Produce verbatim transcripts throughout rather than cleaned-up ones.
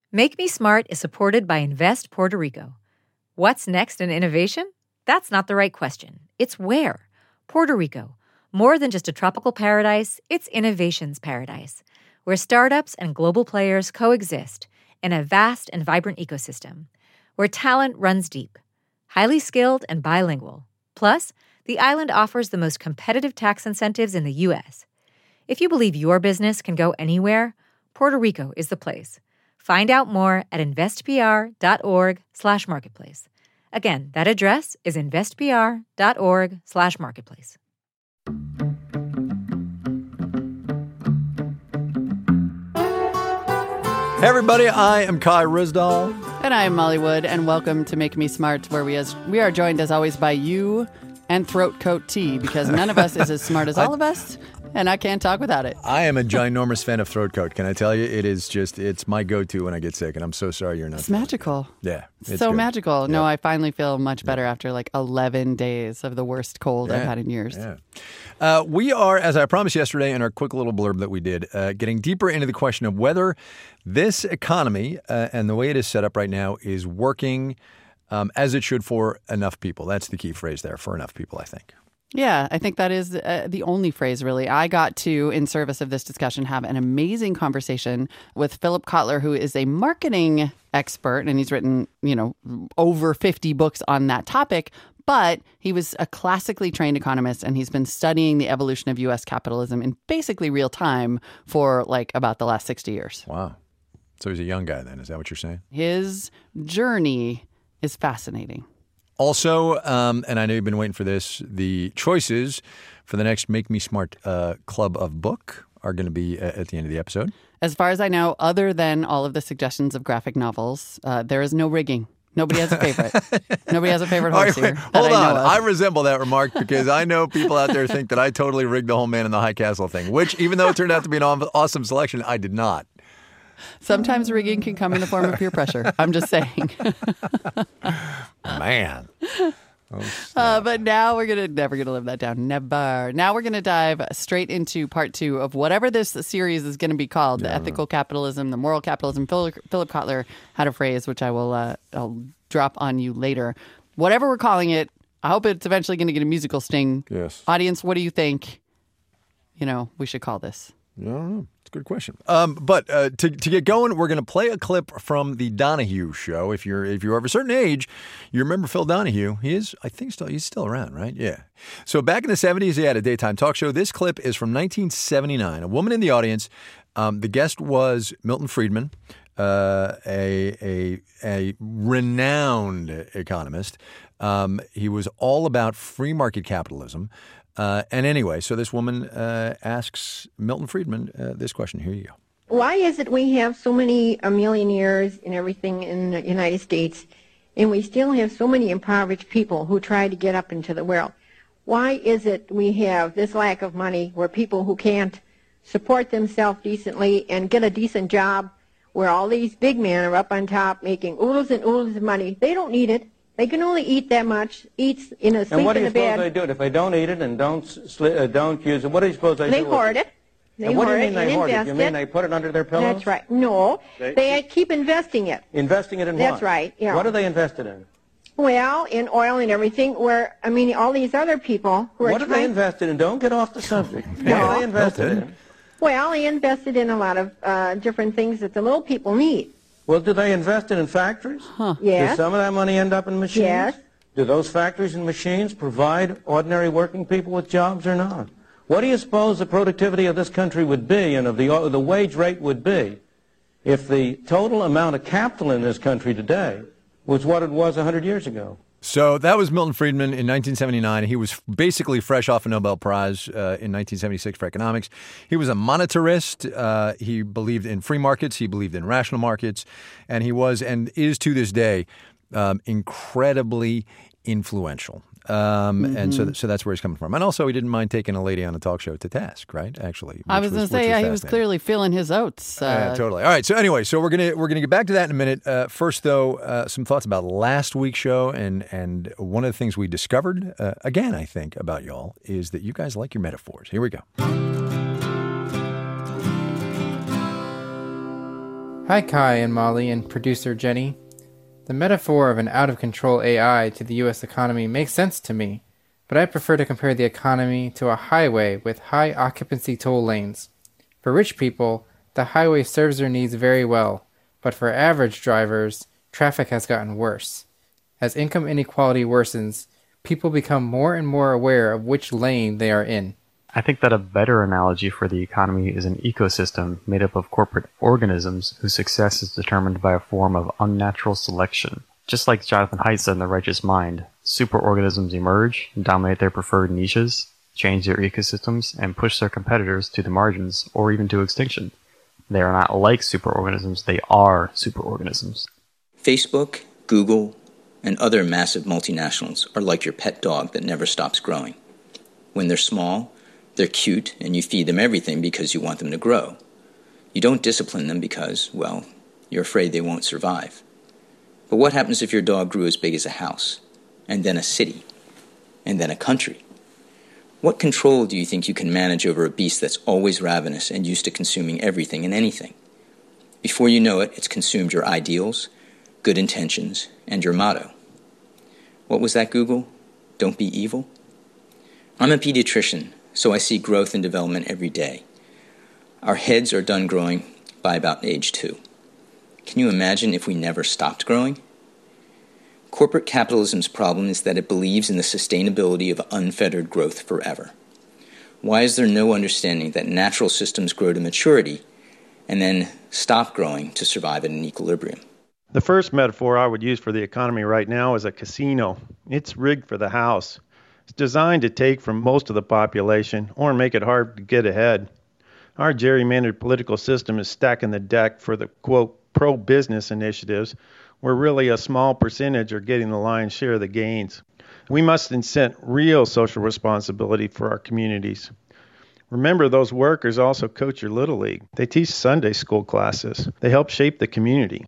Make Me Smart is supported by Invest Puerto Rico. What's next in innovation? That's not the right question. It's where. Puerto Rico. More than just a tropical paradise, it's innovation's paradise, where startups and global players coexist in a vast and vibrant ecosystem, where talent runs deep, highly skilled and bilingual. Plus, the island offers the most competitive tax incentives in the U S. If you believe your business can go anywhere, Puerto Rico is the place. Find out more at investpr.org slash marketplace. Again, that address is investpr.org slash marketplace. Hey everybody, I am Kai Ryssdal. And I'm Molly Wood, and welcome to Make Me Smart, where we as we are joined as always by you and Throat Coat Tea, because none of us is as smart as all of us, and I can't talk without it. I am a ginormous fan of Throat Coat. Can I tell you? It is just, it's my go-to when I get sick, and I'm so sorry you're not. It's magical. Yeah. It's so good. magical. Yep. No, I finally feel much better after like eleven days of the worst cold yeah. I've had in years. Yeah. Uh, we are, as I promised yesterday in our quick little blurb that we did, uh, getting deeper into the question of whether this economy uh, and the way it is set up right now is working um, as it should for enough people. That's the key phrase there, for enough people, I think. Yeah, I think that is uh, the only phrase, really. I got to, in service of this discussion, have an amazing conversation with Philip Kotler, who is a marketing expert, and he's written, you know, over fifty books on that topic. But he was a classically trained economist, and he's been studying the evolution of U S capitalism in basically real time for like about the last sixty years. Wow. So he's a young guy then. Is that what you're saying? His journey is fascinating. Also, um, and I know you've been waiting for this, the choices for the next Make Me Smart uh, Club of Book are going to be uh, at the end of the episode. As far as I know, other than all of the suggestions of graphic novels, uh, there is no rigging. Nobody has a favorite. Nobody has a favorite horse right, here. Hold I on. know of. I resemble that remark because I know people out there think that I totally rigged the whole Man in the High Castle thing, which even though it turned out to be an awesome selection, I did not. Sometimes rigging can come in the form of peer pressure. I'm just saying. Man. Oh, uh, but now we're gonna never gonna live that down. Never. Now we're gonna dive straight into part two of whatever this series is going to be called: yeah, the ethical capitalism, the moral capitalism. Philip, Philip Kotler had a phrase which I will uh, I'll drop on you later. Whatever we're calling it, I hope it's eventually going to get a musical sting. Yes. Audience, what do you think? You know, we should call this. I don't know. It's a good question. Um, but uh, to to get going, we're going to play a clip from the Donahue Show. If you're if you're of a certain age, you remember Phil Donahue. He is, I think, still he's still around, right? Yeah. So back in the seventies, he had a daytime talk show. This clip is from nineteen seventy-nine. A woman in the audience. Um, the guest was Milton Friedman, uh, a a a renowned economist. Um, he was all about free market capitalism. Uh, and anyway, so this woman uh, asks Milton Friedman uh, this question. Here you go. Why is it we have so many uh, millionaires and everything in the United States, and we still have so many impoverished people who try to get up into the world? Why is it we have this lack of money where people who can't support themselves decently and get a decent job, where all these big men are up on top making oodles and oodles of money? They don't need it. They can only eat that much, eat in a sleep and what do in you a bed. suppose they do it? If they don't eat it and don't sli- uh, don't use it, what do you suppose they, they do? They hoard it. They and what hoard do you mean it they and hoard it? invest You mean it. they put it under their pillows? That's right. No, they, they keep investing it. Investing it in That's what? That's right. Yeah. What are they invested in? Well, in oil and everything, where, I mean, all these other people who are What are they invested in? Don't get off the subject. No. What are they invested in? Well, they invested in a lot of uh, different things that the little people need. Well, do they invest it in factories? Huh. Yes. Does some of that money end up in machines? Yes. Do those factories and machines provide ordinary working people with jobs or not? What do you suppose the productivity of this country would be and of the, uh, the wage rate would be if the total amount of capital in this country today was what it was one hundred years ago? So that was Milton Friedman in nineteen seventy-nine. He was basically fresh off a Nobel Prize uh, in nineteen seventy-six for economics. He was a monetarist. Uh, he believed in free markets. He believed in rational markets. And he was and is to this day um, incredibly influential. Um, mm-hmm. And so so that's where he's coming from. And also, he didn't mind taking a lady on a talk show to task, right? Actually. I was, was going to say, yeah, he was clearly feeling his oats. Uh, yeah, totally. All right. So anyway, so we're going to we're gonna get back to that in a minute. Uh, first, though, uh, some thoughts about last week's show. And, and one of the things we discovered, uh, again, I think, about y'all, is that you guys like your metaphors. Here we go. Hi Kai and Molly and producer Jenny. The metaphor of an out-of-control A I to the U S economy makes sense to me, but I prefer to compare the economy to a highway with high occupancy toll lanes. For rich people, the highway serves their needs very well, but for average drivers, traffic has gotten worse. As income inequality worsens, people become more and more aware of which lane they are in. I think that a better analogy for the economy is an ecosystem made up of corporate organisms whose success is determined by a form of unnatural selection. Just like Jonathan Haidt said in The Righteous Mind, superorganisms emerge, dominate their preferred niches, change their ecosystems, and push their competitors to the margins or even to extinction. They are not like superorganisms, they are superorganisms. Facebook, Google, and other massive multinationals are like your pet dog that never stops growing. When they're small, they're cute, and you feed them everything because you want them to grow. You don't discipline them because, well, you're afraid they won't survive. But what happens if your dog grew as big as a house, and then a city, and then a country? What control do you think you can manage over a beast that's always ravenous and used to consuming everything and anything? Before you know it, it's consumed your ideals, good intentions, and your motto. What was that, Google? Don't be evil? I'm a pediatrician, so I see growth and development every day. Our heads are done growing by about age two. Can you imagine if we never stopped growing? Corporate capitalism's problem is that it believes in the sustainability of unfettered growth forever. Why is there no understanding that natural systems grow to maturity and then stop growing to survive at an equilibrium? The first metaphor I would use for the economy right now is a casino. It's rigged for the house. It's designed to take from most of the population or make it hard to get ahead. Our gerrymandered political system is stacking the deck for the, quote, pro-business initiatives, where really a small percentage are getting the lion's share of the gains. We must incent real social responsibility for our communities. Remember, those workers also coach your Little League. They teach Sunday school classes. They help shape the community.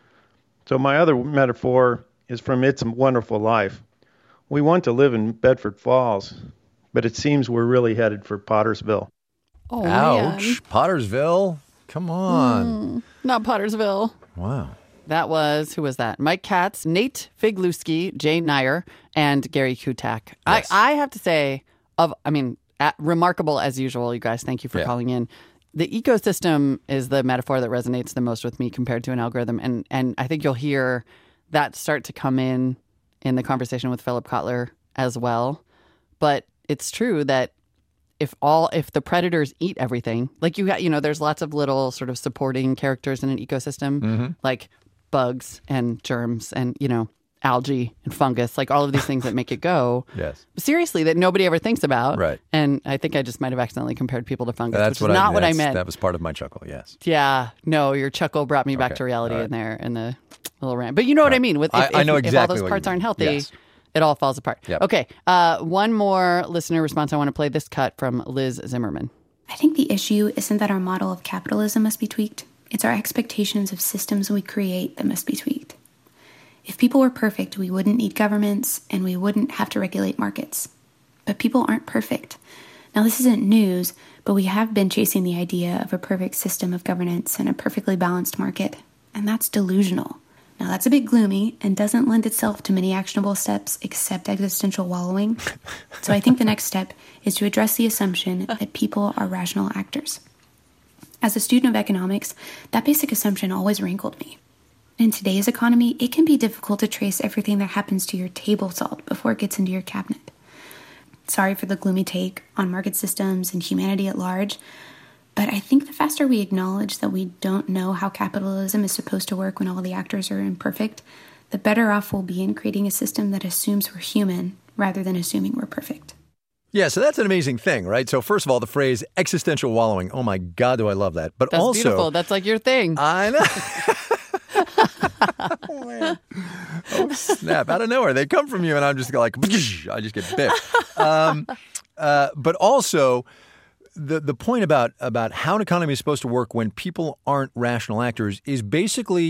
So my other metaphor is from It's a Wonderful Life. We want to live in Bedford Falls, but it seems we're really headed for Pottersville. Oh, Ouch. man. Pottersville. Come on. Mm, not Pottersville. Wow. That was, who was that? Mike Katz, Nate Figluski, Jay Nyer, and Gary Kutak. Yes. I, I have to say, of I mean, at, remarkable as usual, you guys. Thank you for Yeah. calling in. The ecosystem is the metaphor that resonates the most with me compared to an algorithm. And, and I think you'll hear that start to come in in the conversation with Philip Kotler as well. But it's true that if all if the predators eat everything, like you got, you know, there's lots of little sort of supporting characters in an ecosystem, Mm-hmm. like bugs and germs and, you know, algae and fungus, like all of these things that make it go. Yes. Seriously, that nobody ever thinks about. Right. And I think I just might have accidentally compared people to fungus, That's which what is not I, what I that's- meant. That was part of my chuckle, yes. Yeah. No, your chuckle brought me back Okay. to reality All right. in there in the little rant. But you know what I mean? With if, I- I know if, if exactly all those what parts you mean. aren't healthy, Yes. it all falls apart. Yep. Okay. Uh, one more listener response. I want to play this cut from Liz Zimmerman. I think the issue isn't that our model of capitalism must be tweaked. It's our expectations of systems we create that must be tweaked. If people were perfect, we wouldn't need governments and we wouldn't have to regulate markets. But people aren't perfect. Now, this isn't news, but we have been chasing the idea of a perfect system of governance and a perfectly balanced market, and that's delusional. Now, that's a bit gloomy and doesn't lend itself to many actionable steps except existential wallowing. So I think the next step is to address the assumption that people are rational actors. As a student of economics, that basic assumption always rankled me. In today's economy, it can be difficult to trace everything that happens to your table salt before it gets into your cabinet. Sorry for the gloomy take on market systems and humanity at large, but I think the faster we acknowledge that we don't know how capitalism is supposed to work when all the actors are imperfect, the better off we'll be in creating a system that assumes we're human rather than assuming we're perfect. Yeah, so that's an amazing thing, right? So first of all, the phrase existential wallowing. Oh my God, do I love that. But That's also, beautiful. That's like your thing. I know. Oh, man. Oh, snap. Out of nowhere. They come from you and I'm just like, I just get biffed. Um, uh, but also, the the point about, about how an economy is supposed to work when people aren't rational actors is basically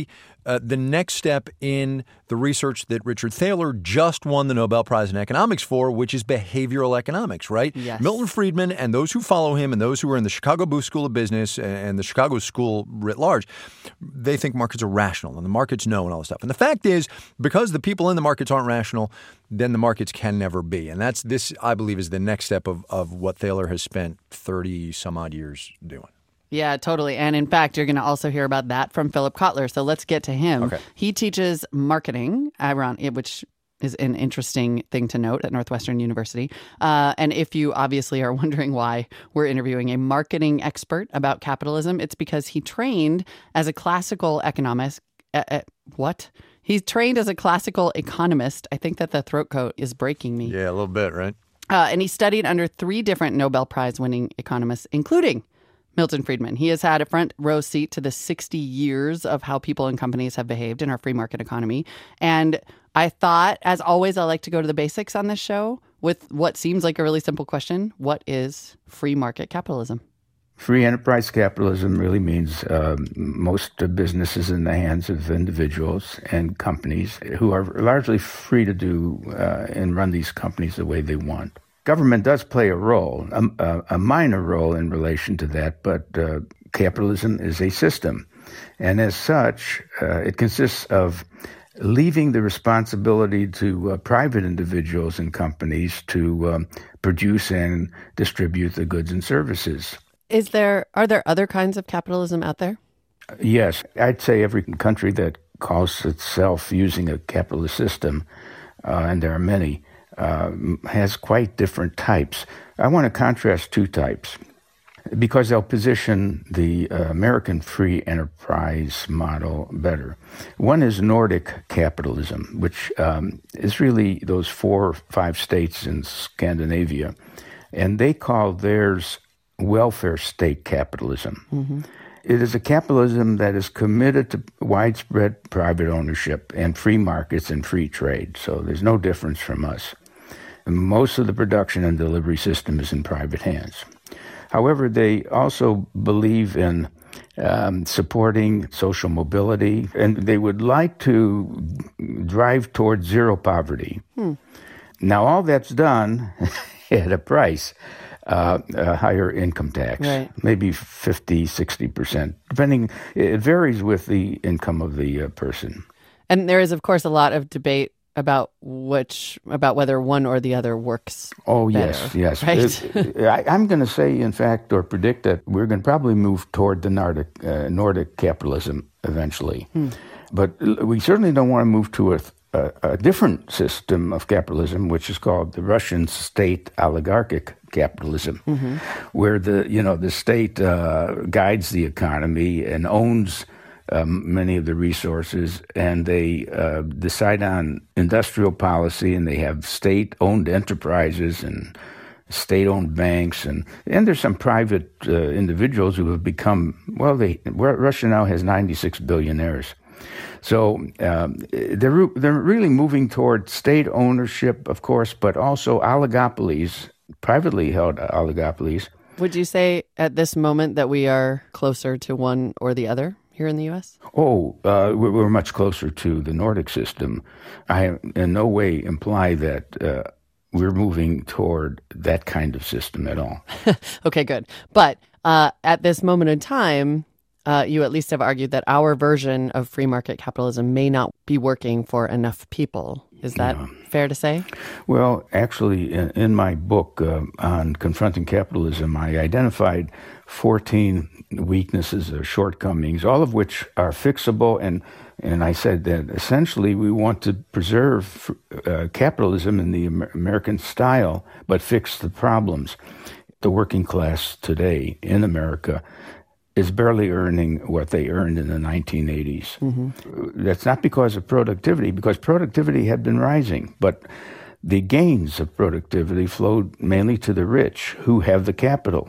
uh, the next step in the research that Richard Thaler just won the Nobel Prize in Economics for, which is behavioral economics, right? Yes. Milton Friedman and those who follow him and those who are in the Chicago Booth School of Business and the Chicago School writ large, they think markets are rational and the markets know and all this stuff. And the fact is, because the people in the markets aren't rational, then the markets can never be. And that's this, I believe, is the next step of, of what Thaler has spent thirty some odd years doing. Yeah, totally. And in fact, you're going to also hear about that from Philip Kotler. So let's get to him. Okay. He teaches marketing, around which is an interesting thing to note at Northwestern University. Uh, and if you obviously are wondering why we're interviewing a marketing expert about capitalism, it's because he trained as a classical economist. Uh, uh, what? He's trained as a classical economist. I think that the throat coat is breaking me. Yeah, a little bit, right? Uh, and he studied under three different Nobel Prize winning economists, including Milton Friedman. He has had a front row seat to the sixty years of how people and companies have behaved in our free market economy. And I thought, as always, I like to go to the basics on this show with what seems like a really simple question. What is free market capitalism? Free enterprise capitalism really means um, most of business is in the hands of individuals and companies who are largely free to do uh, and run these companies the way they want. Government does play a role, a, a minor role in relation to that, but uh, capitalism is a system. And as such, uh, it consists of leaving the responsibility to uh, private individuals and companies to um, produce and distribute the goods and services. Is there, are there other kinds of capitalism out there? Yes. I'd say every country that calls itself using a capitalist system, uh, and there are many, Uh, has quite different types. I want to contrast two types because they'll position the uh, American free enterprise model better. One is Nordic capitalism, which um, is really those four or five states in Scandinavia, and they call theirs welfare state capitalism. Mm-hmm. It is a capitalism that is committed to widespread private ownership and free markets and free trade, so there's no difference from us. Most of the production and delivery system is in private hands. However, they also believe in um, supporting social mobility, and they would like to drive towards zero poverty. Hmm. Now, all that's done at a price, uh, a higher income tax, right. Maybe fifty, sixty percent, depending. It varies with the income of the uh, person. And there is, of course, a lot of debate about which, about whether one or the other works Oh, better, yes, yes. right? It, I, I'm going to say, in fact, or predict that we're going to probably move toward the Nordic, uh, Nordic capitalism eventually. Hmm. But we certainly don't want to move to a, a, a different system of capitalism, which is called the Russian state oligarchic capitalism, mm-hmm. where the, you know, the state uh, guides the economy and owns Um, many of the resources, and they uh, decide on industrial policy, and they have state-owned enterprises and state-owned banks, and and there's some private uh, individuals who have become, well, they Russia now has ninety-six billionaires. So um, they're they're really moving toward state ownership, of course, but also oligopolies, privately held oligopolies. Would you say at this moment that we are closer to one or the other here in the U S? Oh, uh, we're, we're much closer to the Nordic system. I in no way imply that uh, we're moving toward that kind of system at all. Okay, good. But uh, at this moment in time, uh, you at least have argued that our version of free market capitalism may not be working for enough people. Is that yeah. fair to say? Well, actually, in, in my book uh, on confronting capitalism, I identified fourteen weaknesses or shortcomings, all of which are fixable. And, and I said that essentially we want to preserve uh, capitalism in the Amer- American style, but fix the problems. The working class today in America is barely earning what they earned in the nineteen eighties. Mm-hmm. That's not because of productivity, because productivity had been rising, but the gains of productivity flowed mainly to the rich who have the capital.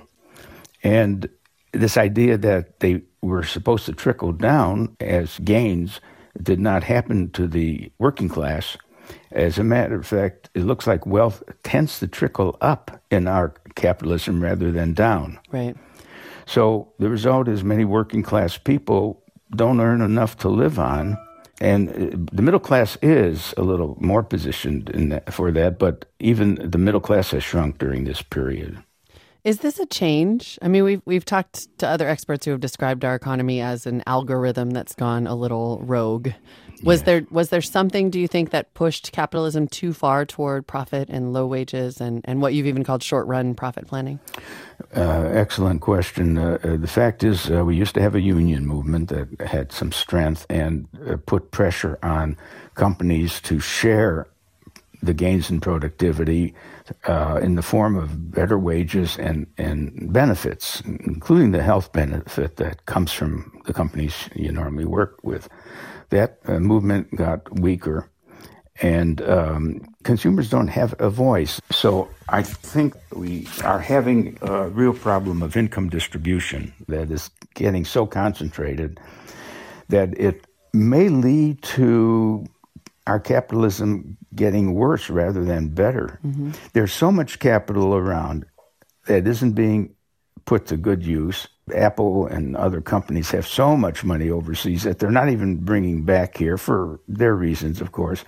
And this idea that they were supposed to trickle down as gains did not happen to the working class. As a matter of fact, it looks like wealth tends to trickle up in our capitalism rather than down. Right. So the result is many working class people don't earn enough to live on, and the middle class is a little more positioned in that, for that, but even the middle class has shrunk during this period. Is this a change? I mean, we've we've talked to other experts who have described our economy as an algorithm that's gone a little rogue. Was Yes. there was there something, do you think, that pushed capitalism too far toward profit and low wages and, and what you've even called short-run profit planning? Uh, excellent question. Uh, uh, the fact is, uh, we used to have a union movement that had some strength and uh, put pressure on companies to share the gains in productivity uh, in the form of better wages and, and benefits, including the health benefit that comes from the companies you normally work with. That uh, movement got weaker, and um, consumers don't have a voice. So I think we are having a real problem of income distribution that is getting so concentrated that it may lead to our capitalism getting worse rather than better. Mm-hmm. There's so much capital around that isn't being put to good use. Apple and other companies have so much money overseas that they're not even bringing back here for their reasons, of course.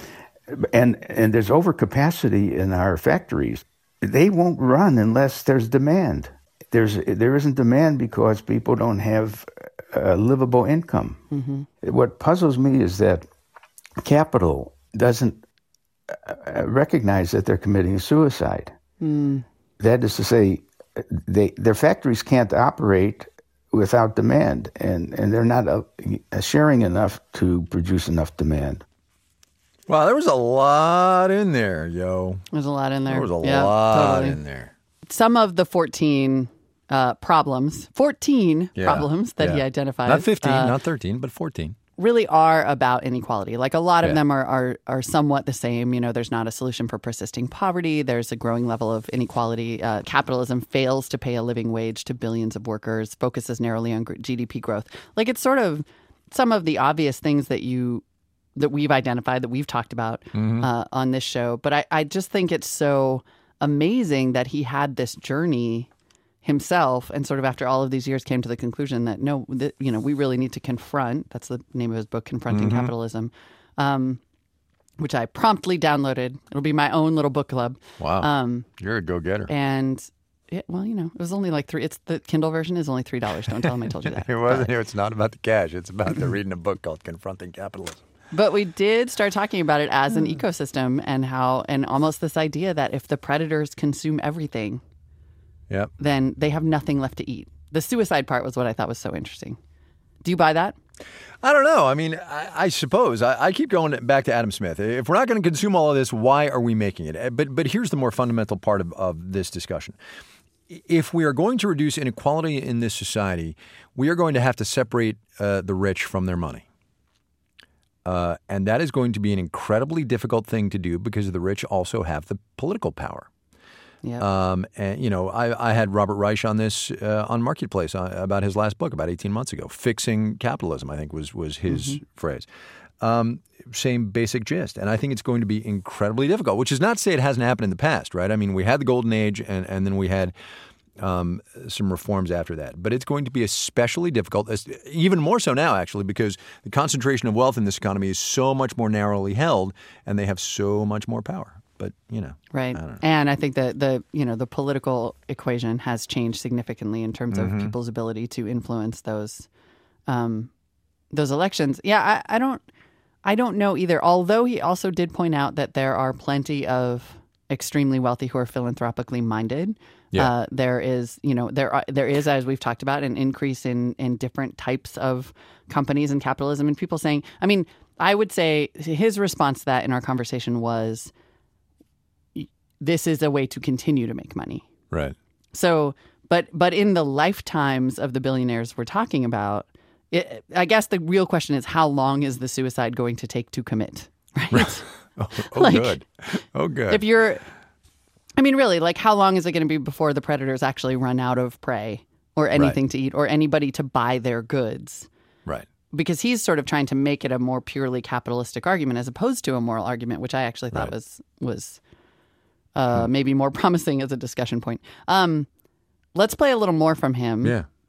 And and there's overcapacity in our factories. They won't run unless there's demand. There's there isn't demand because people don't have a livable income. Mm-hmm. What puzzles me is that capital doesn't recognize that they're committing suicide. Mm. That is to say, they their factories can't operate without demand, and, and they're not uh, sharing enough to produce enough demand. Wow, there was a lot in there, yo. There's a lot in there. There was a yeah, lot totally. in there. Some of the fourteen uh, problems, fourteen Yeah, problems that yeah. he identifies. Not fifteen, uh, not thirteen, but fourteen. Really are about inequality. Like a lot of Yeah. them are, are are somewhat the same. You know, there's not a solution for persisting poverty. There's a growing level of inequality. Uh, capitalism fails to pay a living wage to billions of workers, focuses narrowly on G D P growth. Like it's sort of some of the obvious things that you that we've identified, that we've talked about Mm-hmm. uh, on this show. But I, I just think it's so amazing that he had this journey himself, and sort of after all of these years came to the conclusion that no, th- you know, we really need to confront. That's the name of his book, Confronting Mm-hmm. Capitalism, um, which I promptly downloaded. It'll be my own little book club. Wow, Um, you're a go-getter. and it, well, you know, it was only like three. It's the Kindle version is only three dollars. Don't tell him I told you that. It wasn't. It's not about the cash. It's about the reading a book called Confronting Capitalism. But we did start talking about it as Hmm. an ecosystem, and how, and almost this idea that if the predators consume everything, Yep. then they have nothing left to eat. The suicide part was what I thought was so interesting. Do you buy that? I don't know. I mean, I, I suppose I, I keep going back to Adam Smith. If we're not going to consume all of this, why are we making it? But but here's the more fundamental part of, of this discussion. If we are going to reduce inequality in this society, we are going to have to separate uh, the rich from their money. Uh, and that is going to be an incredibly difficult thing to do because the rich also have the political power. Yeah. Um, and, you know, I, I had Robert Reich on this uh, on Marketplace uh, about his last book about eighteen months ago. Fixing Capitalism, I think, was was his Mm-hmm. phrase. Um, same basic gist. And I think it's going to be incredibly difficult, which is not to say it hasn't happened in the past, right? I mean, we had the golden age and, and then we had um, some reforms after that. But it's going to be especially difficult, even more so now, actually, because the concentration of wealth in this economy is so much more narrowly held and they have so much more power. But, you know, Right. I don't know. And I think that the, you know, the political equation has changed significantly in terms Mm-hmm. of people's ability to influence those um, those elections. Yeah, I, I don't I don't know either. Although he also did point out that there are plenty of extremely wealthy who are philanthropically minded. Yeah. Uh, there is, you know, there are, there is, as we've talked about, an increase in in different types of companies and capitalism, and people saying, I mean, I would say his response to that in our conversation was, this is a way to continue to make money. Right. So, but but in the lifetimes of the billionaires we're talking about, it, I guess the real question is, how long is the suicide going to take to commit? Right. Oh, oh Like, good. Oh, good. If you're, I mean, really, like, how long is it going to be before the predators actually run out of prey or anything Right. to eat or anybody to buy their goods? Right. Because he's sort of trying to make it a more purely capitalistic argument as opposed to a moral argument, which I actually thought Right. was was uh, maybe more promising as a discussion point. Um, let's play a little more from him. Yeah.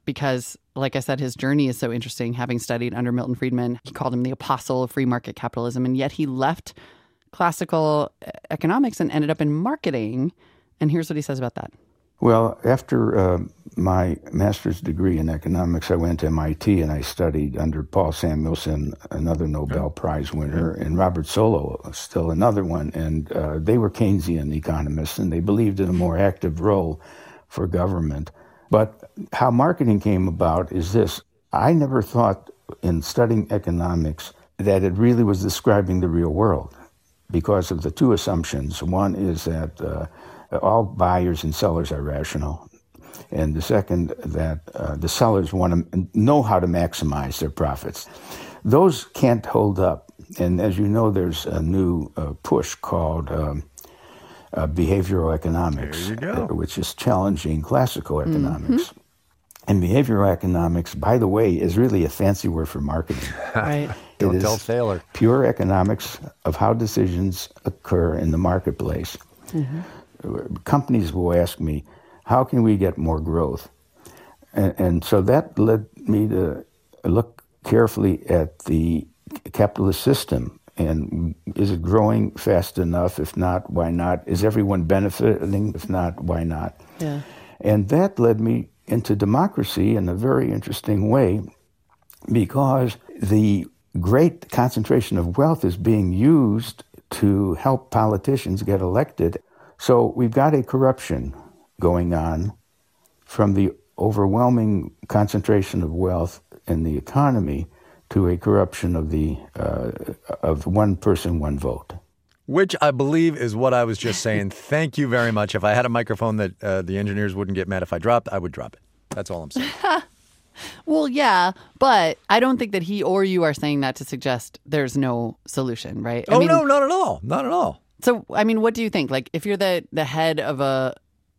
because, like I said, his journey is so interesting, having studied under Milton Friedman. He called him the apostle of free market capitalism, and yet he left classical economics and ended up in marketing. And here's what he says about that. Well, after uh, my master's degree in economics, I went to M I T and I studied under Paul Samuelson, another Nobel Prize winner, and Robert Solow, still another one. And uh, they were Keynesian economists, and they believed in a more active role for government. But how marketing came about is this. I never thought in studying economics that it really was describing the real world because of the two assumptions. One is that uh, all buyers and sellers are rational. And the second, that uh, the sellers want to know how to maximize their profits. Those can't hold up. And as you know, there's a new uh, push called um, uh, behavioral economics, There you go. uh, which is challenging classical economics. Mm-hmm. And behavioral economics, by the way, is really a fancy word for marketing. Right. Don't It tell is Thaler. pure economics of how decisions occur in the marketplace. Mm-hmm. Companies will ask me, how can we get more growth? And, and so that led me to look carefully at the capitalist system. And is it growing fast enough? If not, why not? Is everyone benefiting? If not, why not? Yeah. And that led me into democracy in a very interesting way, because the great concentration of wealth is being used to help politicians get elected. So we've got a corruption going on from the overwhelming concentration of wealth in the economy to a corruption of the uh, of one person, one vote. Which I believe is what I was just saying. Thank you very much. If I had a microphone that uh, the engineers wouldn't get mad if I dropped, I would drop it. That's all I'm saying. Well, yeah, but I don't think that he or you are saying that to suggest there's no solution, right? I Oh, mean, no, not at all. Not at all. So, I mean, what do you think? Like, if you're the, the head of a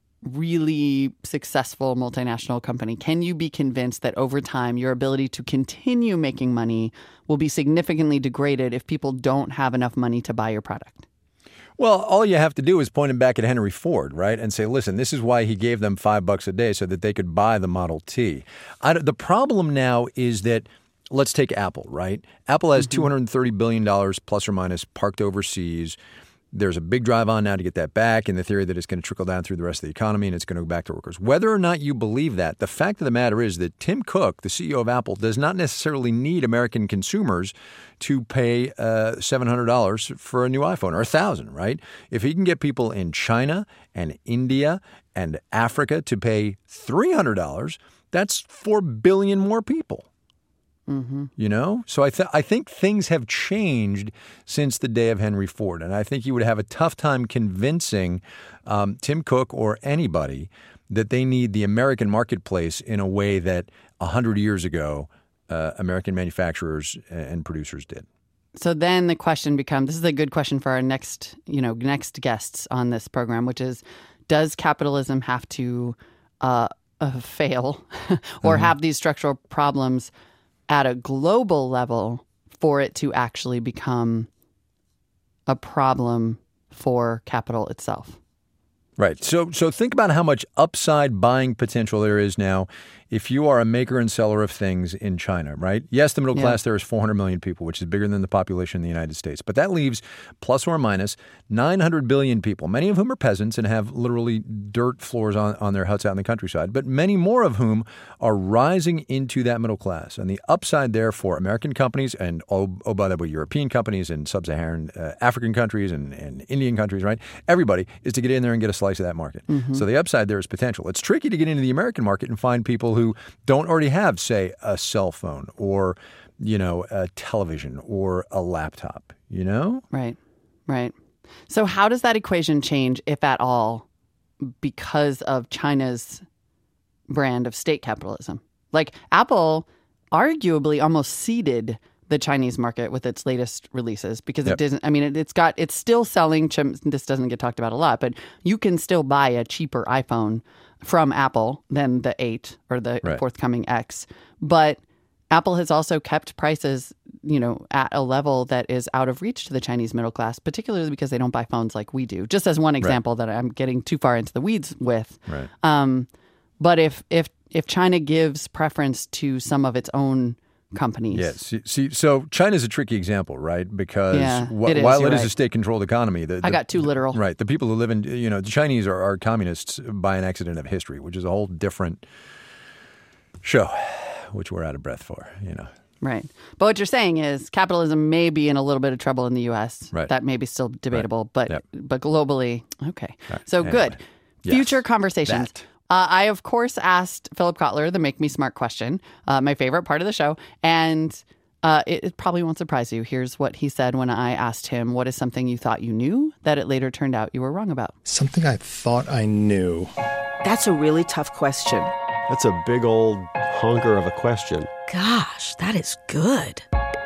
really successful multinational company, can you be convinced that over time your ability to continue making money will be significantly degraded if people don't have enough money to buy your product? Well, all you have to do is point him back at Henry Ford, right? And say, listen, this is why he gave them five bucks a day so that they could buy the Model T. I, the problem now is that, let's take Apple, right? Apple has Mm-hmm. two hundred thirty billion dollars plus or minus parked overseas. There's a big drive on now to get that back, in the theory that it's going to trickle down through the rest of the economy and it's going to go back to workers. Whether or not you believe that, the fact of the matter is that Tim Cook, the C E O of Apple, does not necessarily need American consumers to pay uh, seven hundred dollars for a new iPhone, or one thousand dollars, right? If he can get people in China and India and Africa to pay three hundred dollars, that's four billion more people. Mm-hmm. You know, so I th- I think things have changed since the day of Henry Ford, and I think you would have a tough time convincing um, Tim Cook or anybody that they need the American marketplace in a way that a hundred years ago uh, American manufacturers and producers did. So then the question becomes, this is a good question for our next, you know, next guests on this program, which is, does capitalism have to uh, uh, fail or Mm-hmm. have these structural problems at a global level for it to actually become a problem for capital itself? Right. So so think about how much upside buying potential there is now if you are a maker and seller of things in China, right? Yes, the middle Yeah. class there is four hundred million people, which is bigger than the population in the United States. But that leaves plus or minus nine hundred billion people, many of whom are peasants and have literally dirt floors on, on their huts out in the countryside, but many more of whom are rising into that middle class. And the upside there for American companies and, oh, oh by the way, European companies and sub-Saharan uh, African countries and, and Indian countries, right? Everybody is to get in there and get a slice of that market. Mm-hmm. So the upside there is potential. It's tricky to get into the American market and find people who don't already have, say, a cell phone or, you know, a television or a laptop, you know? Right, right. So how does that equation change, if at all, because of China's brand of state capitalism? Like, Apple arguably almost seeded the Chinese market with its latest releases because Yep. it doesn't, I mean, it, it's got, it's still selling, chim- this doesn't get talked about a lot, but you can still buy a cheaper iPhone from Apple than the eight or the Right. forthcoming X. But Apple has also kept prices, you know, at a level that is out of reach to the Chinese middle class, particularly because they don't buy phones like we do. Just as one example that I'm getting too far into the weeds with. Right. Um, but if if if China gives preference to some of its own companies. Yes. See, see, so China's a tricky example, right? Because Yeah, wh- it is, while you're it is right. a state-controlled economy, the, the, I got too literal. Right. The people who live in, you know, the Chinese are, are communists by an accident of history, which is a whole different show, which we're out of breath for, you know. Right. But what you're saying is capitalism may be in a little bit of trouble in the U S. Right. That may be still debatable, Right. but Yep. but globally, okay. Right. So Anyway. good. Yes. Future conversations. That. Uh, I, of course, asked Philip Kotler the Make Me Smart question, uh, my favorite part of the show. And uh, it, it probably won't surprise you. Here's what he said when I asked him, what is something you thought you knew that it later turned out you were wrong about? Something I thought I knew. That's a really tough question. That's a big old honker of a question. Gosh, that is good.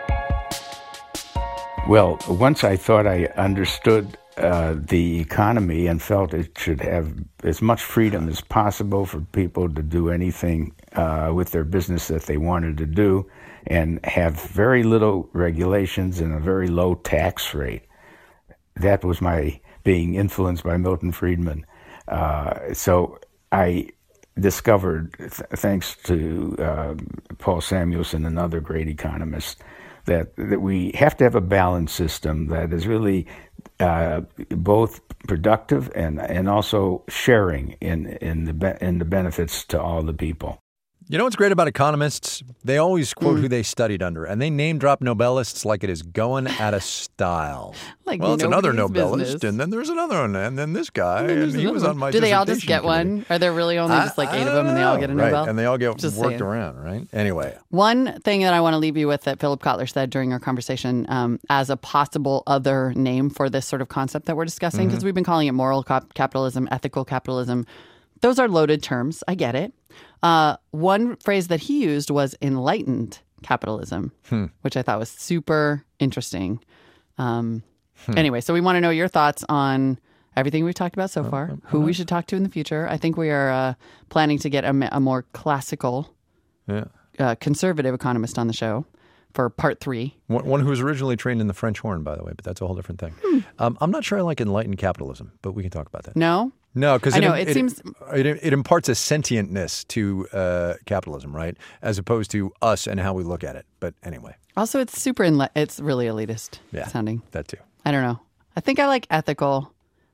Well, once I thought I understood uh, the economy and felt it should have as much freedom as possible for people to do anything uh, with their business that they wanted to do and have very little regulations and a very low tax rate. That was my being influenced by Milton Friedman. Uh, so I discovered, th- thanks to uh, Paul Samuelson and other great economists, that, that we have to have a balanced system that is really uh, both productive and and also sharing in in the be- in the benefits to all the people. You know what's great about economists? They always quote Mm. who they studied under, and they name drop Nobelists like it is going out of style. Like well, it's another nobody's Nobelist, business. and then there's another one, and then this guy, And and, there's he another was one. on my Do they all just dissertation get committee. one? Are there really only just like I- eight I of them and they all don't get a know. Nobel? Right, and they all get Just worked saying. around, right? Anyway. One thing that I want to leave you with that Philip Kotler said during our conversation um, as a possible other name for this sort of concept that we're discussing, because Mhm. we've been calling it moral cap- capitalism, ethical capitalism. Those are loaded terms. I get it. Uh, one phrase that he used was enlightened capitalism, Hmm. which I thought was super interesting. Um, Hmm. Anyway, so we want to know your thoughts on everything we've talked about so far, who we should talk to in the future. I think we are uh, planning to get a, ma- a more classical, Yeah. uh, conservative economist on the show for part three. One, one who was originally trained in the French horn, by the way, but that's a whole different thing. Um, I'm not sure I like enlightened capitalism, but we can talk about that. No? No, because I it, know, it, it seems- it, it imparts a sentientness to uh, capitalism, right? As opposed to us and how we look at it. But anyway, Also, it's super, enli- it's really elitist yeah, sounding. that too. I don't know. I think I like ethical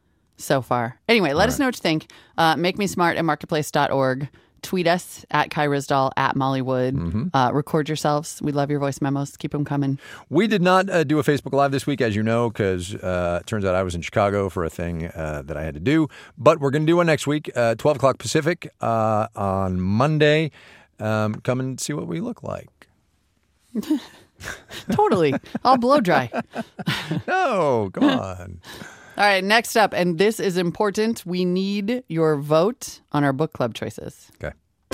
so far. Anyway, let All us right. know what you think. Uh, make me smart at marketplace dot org. Tweet us at Kai Rizdal, at Molly Wood. Mm-hmm. Uh, record yourselves. We love your voice memos. Keep them coming. We did not uh, do a Facebook Live this week, as you know, because uh, it turns out I was in Chicago for a thing uh, that I had to do. But we're going to do one next week, uh, twelve o'clock Pacific uh, on Monday. Um, come and see what we look like. Totally. I'll blow dry. No, come on. All right, next up, and this is important. We need your vote on our book club choices. Okay.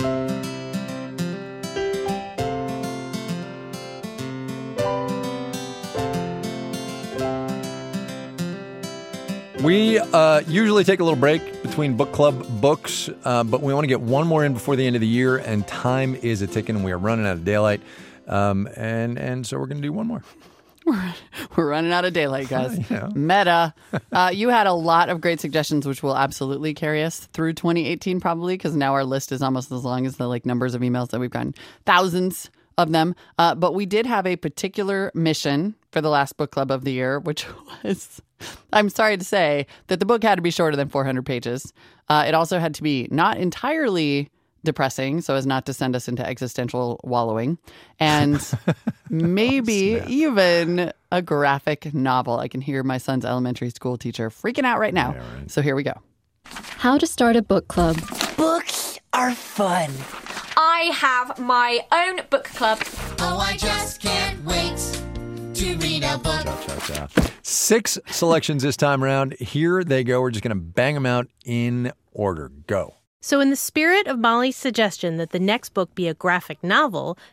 We uh, usually take a little break between book club books, uh, but we want to get one more in before the end of the year, and time is a ticking. We are running out of daylight, um, and and so we're going to do one more. We're running out of daylight, guys. Yeah. Meta. Uh, you had a lot of great suggestions, which will absolutely carry us through twenty eighteen, probably, because now our list is almost as long as the like numbers of emails that we've gotten. Thousands of them. Uh, but we did have a particular mission for the last book club of the year, which was, I'm sorry to say, that the book had to be shorter than four hundred pages. Uh, it also had to be not entirely depressing, so as not to send us into existential wallowing, and maybe even a graphic novel. I can hear my son's elementary school teacher freaking out right now. Yeah, right. So here we go. How to start a book club. Books are fun. I have my own book club. Oh, I just can't wait to read a book. Cha, cha, cha. Six selections this time around. Here they go. We're just going to bang them out in order. Go. So in the spirit of Molly's suggestion that the next book be a graphic novel,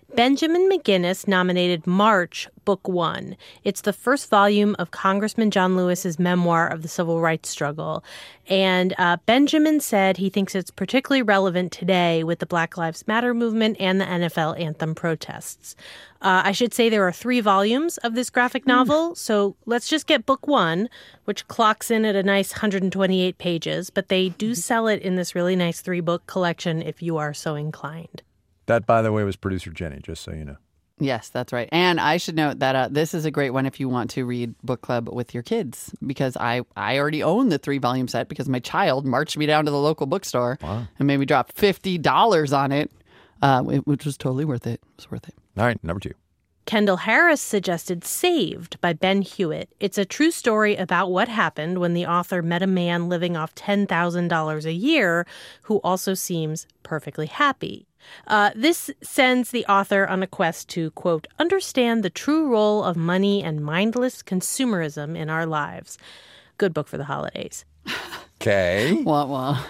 Benjamin McGinnis nominated March Book One. It's the first volume of Congressman John Lewis's memoir of the civil rights struggle. And uh, Benjamin said he thinks it's particularly relevant today with the Black Lives Matter movement and the N F L anthem protests. Uh, I should say there are three volumes of this graphic novel, so let's just get Book One, which clocks in at a nice one hundred twenty-eight pages, but they do sell it in this really nice three-book collection if you are so inclined. That, by the way, was producer Jenny, just so you know. Yes, that's right. And I should note that uh, this is a great one if you want to read book club with your kids, because I, I already own the three-volume set because my child marched me down to the local bookstore wow. and made me drop fifty dollars on it, uh, which was totally worth it. It was worth it. All right, number two. Kendall Harris suggested Saved by Ben Hewitt. It's a true story about what happened when the author met a man living off ten thousand dollars a year who also seems perfectly happy. Uh, this sends the author on a quest to, quote, understand the true role of money and mindless consumerism in our lives. Good book for the holidays. Okay. Wah, wah.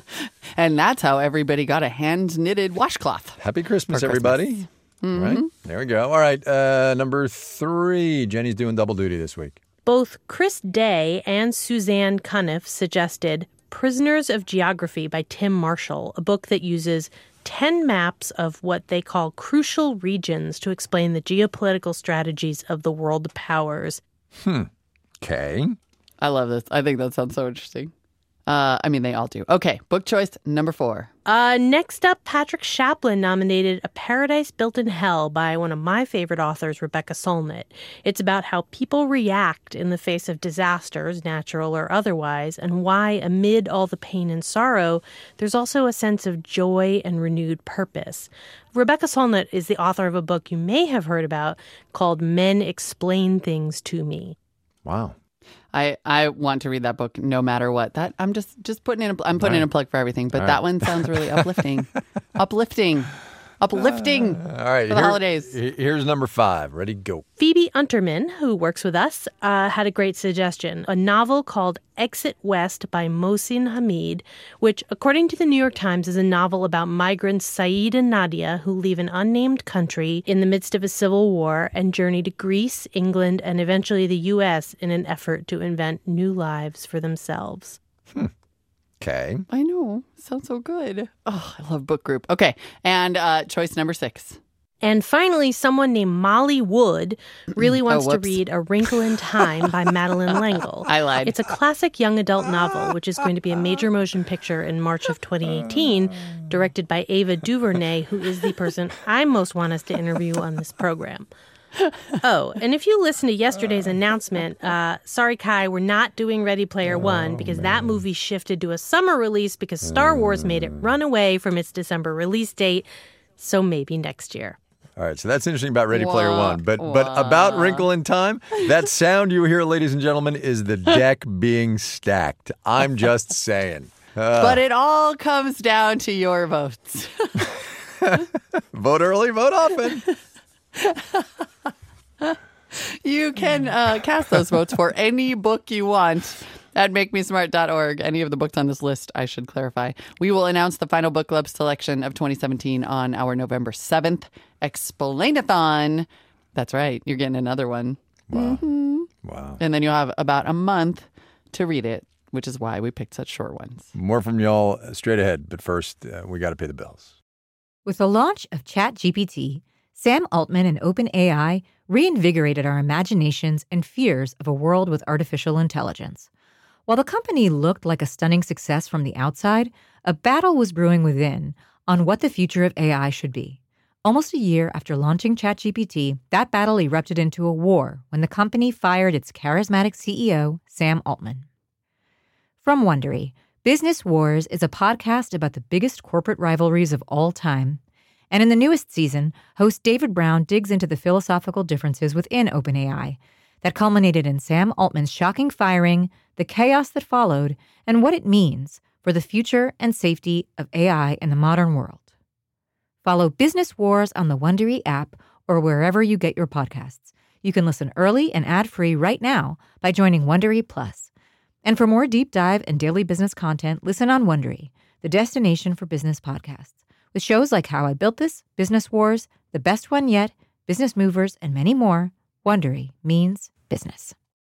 And that's how everybody got a hand-knitted washcloth. Happy Christmas, For everybody. Christmas. Mm-hmm. Right? There we go. All right. Uh, number three. Jenny's doing double duty this week. Both Chris Day and Suzanne Cuniff suggested Prisoners of Geography by Tim Marshall, a book that uses ten maps of what they call crucial regions to explain the geopolitical strategies of the world powers. Hmm. Okay. I love this. I think that sounds so interesting. Uh, I mean, they all do. Okay, book choice number four. Uh, next up, Patrick Chaplin nominated A Paradise Built in Hell by one of my favorite authors, Rebecca Solnit. It's about how people react in the face of disasters, natural or otherwise, and why, amid all the pain and sorrow, there's also a sense of joy and renewed purpose. Rebecca Solnit is the author of a book you may have heard about called Men Explain Things to Me. Wow. I, I want to read that book no matter what. That I'm just just putting in a, I'm putting right. in a plug for everything, but all that right. one sounds really uplifting. uplifting. Uplifting uh, all right, for the here, holidays. Here's number five. Ready, go. Phoebe Unterman, who works with us, uh, had a great suggestion. A novel called Exit West by Mohsin Hamid, which, according to the New York Times, is a novel about migrants Saeed and Nadia who leave an unnamed country in the midst of a civil war and journey to Greece, England, and eventually the U S in an effort to invent new lives for themselves. Hmm. Okay. I know. Sounds so good. Oh, I love book group. Okay. And uh, choice number six. And finally, someone named Molly Wood really wants oh, to read A Wrinkle in Time by Madeleine L'Engle. I lied. It's a classic young adult novel, which is going to be a major motion picture in March of twenty eighteen, directed by Ava DuVernay, who is the person I most want us to interview on this program. Oh, and if you listen to yesterday's announcement, uh, sorry, Kai, we're not doing Ready Player One oh, because man. that movie shifted to a summer release because Star Wars made it run away from its December release date. So maybe next year. All right, so that's interesting about Ready wah, Player One. But wah. but about Wrinkle in Time, that sound you hear, ladies and gentlemen, is the deck being stacked. I'm just saying. Uh, but it all comes down to your votes. Vote early, vote often. You can uh, cast those votes for any book you want at make me smart dot org. Any of the books on this list, I should clarify. We will announce the final book club selection of twenty seventeen on our November seventh Explain-a-thon. That's right. You're getting another one. Wow. Mm-hmm. Wow. And then you'll have about a month to read it, which is why we picked such short ones. More from y'all straight ahead. But first, uh, we got to pay the bills. With the launch of ChatGPT, Sam Altman and OpenAI reinvigorated our imaginations and fears of a world with artificial intelligence. While the company looked like a stunning success from the outside, a battle was brewing within on what the future of A I should be. Almost a year after launching ChatGPT, that battle erupted into a war when the company fired its charismatic C E O, Sam Altman. From Wondery, Business Wars is a podcast about the biggest corporate rivalries of all time. And in the newest season, host David Brown digs into the philosophical differences within OpenAI that culminated in Sam Altman's shocking firing, the chaos that followed, and what it means for the future and safety of A I in the modern world. Follow Business Wars on the Wondery app or wherever you get your podcasts. You can listen early and ad-free right now by joining Wondery Plus. And for more deep dive and daily business content, listen on Wondery, the destination for business podcasts, with shows like How I Built This, Business Wars, the best one yet, Business Movers, and many more, Wondery means business.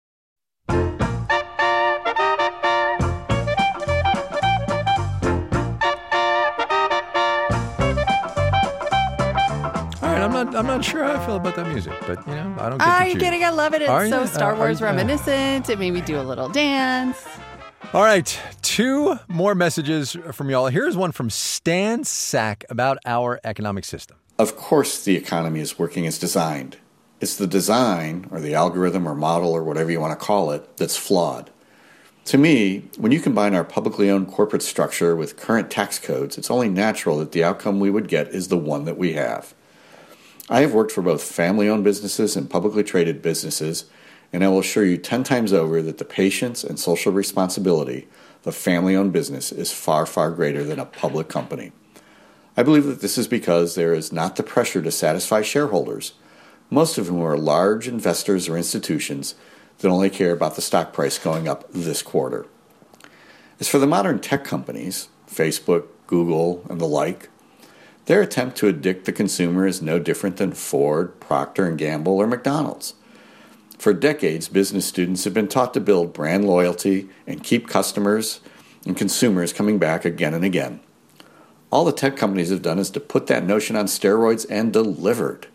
I'm not. I'm not sure how I feel about that music, but you know, I don't. Get Are to you choose. kidding? I love it. It's Are so you? Star Uh, Wars are you- uh, reminiscent. It made me do a little dance. All right, two more messages from y'all. Here's one from Stan Sack about our economic system. Of course, the economy is working as designed. It's the design, or the algorithm, or model, or whatever you want to call it, that's flawed. To me, when you combine our publicly owned corporate structure with current tax codes, it's only natural that the outcome we would get is the one that we have. I have worked for both family-owned businesses and publicly traded businesses, and I will assure you ten times over that the patience and social responsibility of a family-owned business is far, far greater than a public company. I believe that this is because there is not the pressure to satisfy shareholders, most of whom are large investors or institutions that only care about the stock price going up this quarter. As for the modern tech companies, Facebook, Google, and the like, their attempt to addict the consumer is no different than Ford, Procter and Gamble, or McDonald's. For decades, business students have been taught to build brand loyalty and keep customers and consumers coming back again and again. All the tech companies have done is to put that notion on steroids and delivered.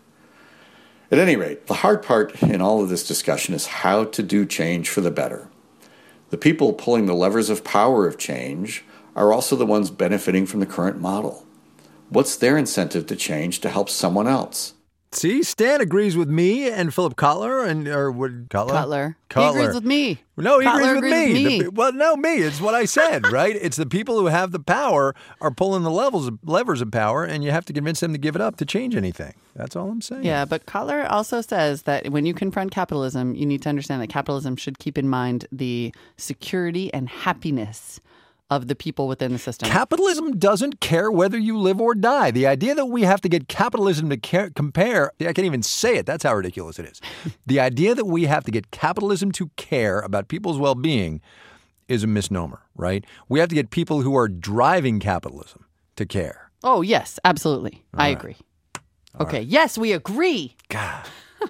At any rate, the hard part in all of this discussion is how to do change for the better. The people pulling the levers of power of change are also the ones benefiting from the current model. What's their incentive to change to help someone else? See, Stan agrees with me and Philip Kotler, and or what Kotler? Cutler. Cutler. He agrees with me. No, he Cutler agrees with agrees me. with me. The- well, no, me. It's what I said, right? It's the people who have the power are pulling the levels of, levers of power, and you have to convince them to give it up to change anything. That's all I'm saying. Yeah, but Cutler also says that when you confront capitalism, you need to understand that capitalism should keep in mind the security and happiness of the people within the system. Capitalism doesn't care whether you live or die. The idea that we have to get capitalism to care, compare, I can't even say it. That's how ridiculous it is. The idea that we have to get capitalism to care about people's well-being is a misnomer, right? We have to get people who are driving capitalism to care. Oh, yes, absolutely. All I right. agree. Okay, yes, we agree. God.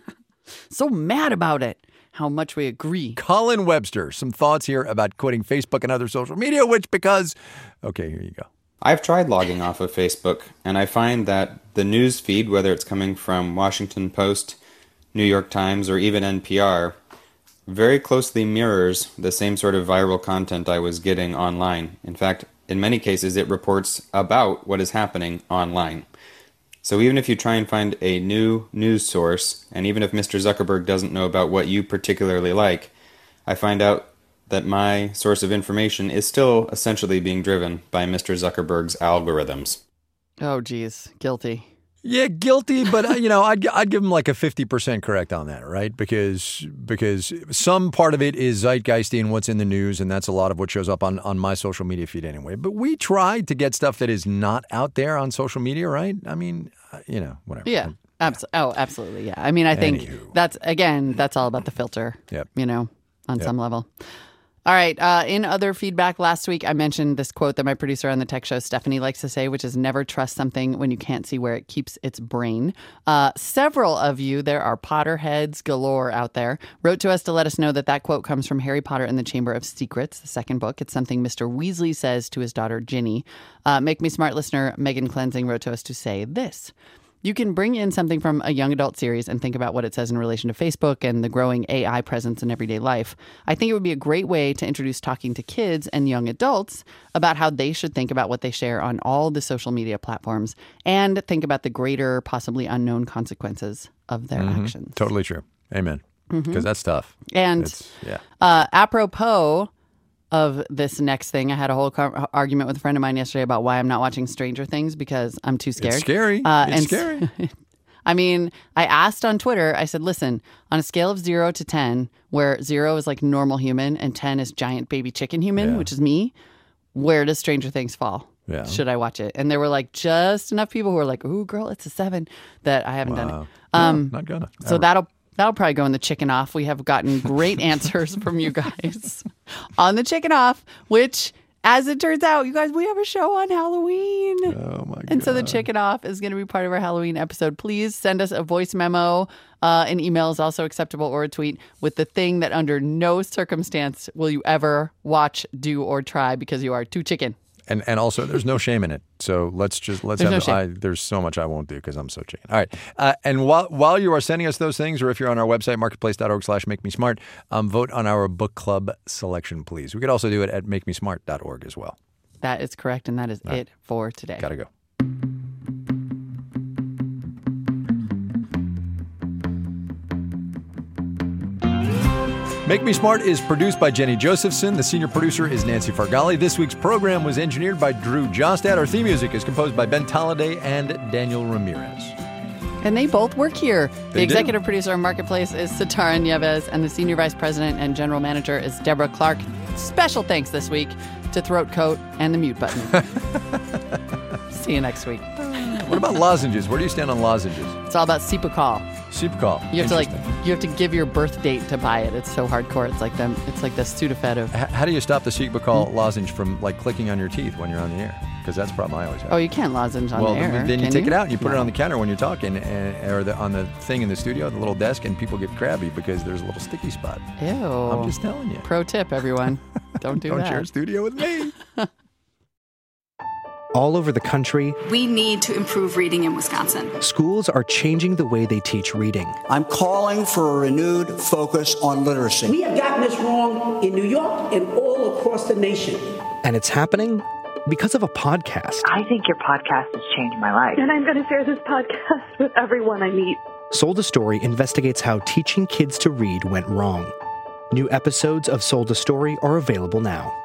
So mad about it. How much we agree. Colin Webster, some thoughts here about quitting Facebook and other social media, which because, okay, here you go. I've tried logging off of Facebook, and I find that the news feed, whether it's coming from Washington Post, New York Times, or even N P R, very closely mirrors the same sort of viral content I was getting online. In fact, in many cases, it reports about what is happening online. So even if you try and find a new news source, and even if Mister Zuckerberg doesn't know about what you particularly like, I find out that my source of information is still essentially being driven by Mister Zuckerberg's algorithms. Oh, geez. Guilty. Yeah, guilty, but uh, you know, I'd I'd give him like a fifty percent correct on that, right? Because because some part of it is zeitgeisty and what's in the news, and that's a lot of what shows up on, on my social media feed anyway. But we tried to get stuff that is not out there on social media, right? I mean, uh, you know, whatever. Yeah. Abs- oh, absolutely. Yeah. I mean, I think Anywho. that's, again, that's all about the filter, Yep. you know, on Yep. some level. All right. Uh, in other feedback last week, I mentioned this quote that my producer on the tech show, Stephanie, likes to say, which is never trust something when you can't see where it keeps its brain. Uh, several of you, there are Potterheads galore out there, wrote to us to let us know that that quote comes from Harry Potter and the Chamber of Secrets, the second book. It's something Mister Weasley says to his daughter, Ginny. Uh, Make Me Smart listener Megan Cleansing wrote to us to say this. You can bring in something from a young adult series and think about what it says in relation to Facebook and the growing A I presence in everyday life. I think it would be a great way to introduce talking to kids and young adults about how they should think about what they share on all the social media platforms and think about the greater, possibly unknown consequences of their Mhm. actions. Totally true. Amen. Because Mhm. that's tough. And It's- yeah. uh, apropos of this next thing, I had a whole car- argument with a friend of mine yesterday about why I'm not watching Stranger Things because I'm too scared. It's scary. Uh, it's and scary. I mean, I asked on Twitter, I said, listen, on a scale of zero to ten, where zero is like normal human and ten is giant baby chicken human, Yeah. which is me, where does Stranger Things fall? Yeah. Should I watch it? And there were like just enough people who were like, ooh, girl, it's a seven, that I haven't done Wow. it. No, Um, not gonna. So Ever. that'll that'll probably go in the chicken off. We have gotten great answers from you guys on the chicken off, which as it turns out, you guys, we have a show on Halloween. Oh, my God. And so the Chicken Off is going to be part of our Halloween episode. Please send us a voice memo. Uh, an email is also acceptable, or a tweet with the thing that under no circumstance will you ever watch, do, or try because you are too chicken. And and also, there's no shame in it. So let's just let's There's have. no shame. I, there's so much I won't do because I'm so chicken. All right. Uh, and while while you are sending us those things, or if you're on our website marketplace dot org slash make me smart, um, vote on our book club selection, please. We could also do it at make me smart dot org as well. That is correct, and that is All right. it for today. Gotta go. Make Me Smart is produced by Jenny Josephson. The senior producer is Nancy Fargali. This week's program was engineered by Drew Jostad. Our theme music is composed by Ben Tolliday and Daniel Ramirez. And they both work here. They the executive do. producer of Marketplace is Sitara Nieves, and the senior vice president and general manager is Deborah Clark. Special thanks this week to Throat Coat and the mute button. See you next week. What about lozenges? Where do you stand on lozenges? It's all about Cipacol. Cipacol. You have to like you have to give your birth date to buy it. It's so hardcore. It's like them. It's like the Sudafed of. H- how do you stop the Cipacol lozenge from like clicking on your teeth when you're on the air? Because that's a problem I always have. Oh, you can't lozenge on well, the air. then, then you can take you? it out and you put No. it on the counter when you're talking, and, or the, on the thing in the studio, the little desk, and people get crabby because there's a little sticky spot. Ew. I'm just telling you. Pro tip, everyone. Don't do Don't that. share a studio with me. All over the country, We need to improve reading in Wisconsin. schools are changing the way they teach reading. I'm calling for a renewed focus on literacy. We have gotten this wrong in New York and all across the nation. And it's happening because of a podcast. I think your podcast has changed my life. And I'm going to share this podcast with everyone I meet. Sold a Story investigates how teaching kids to read went wrong. New episodes of Sold a Story are available now.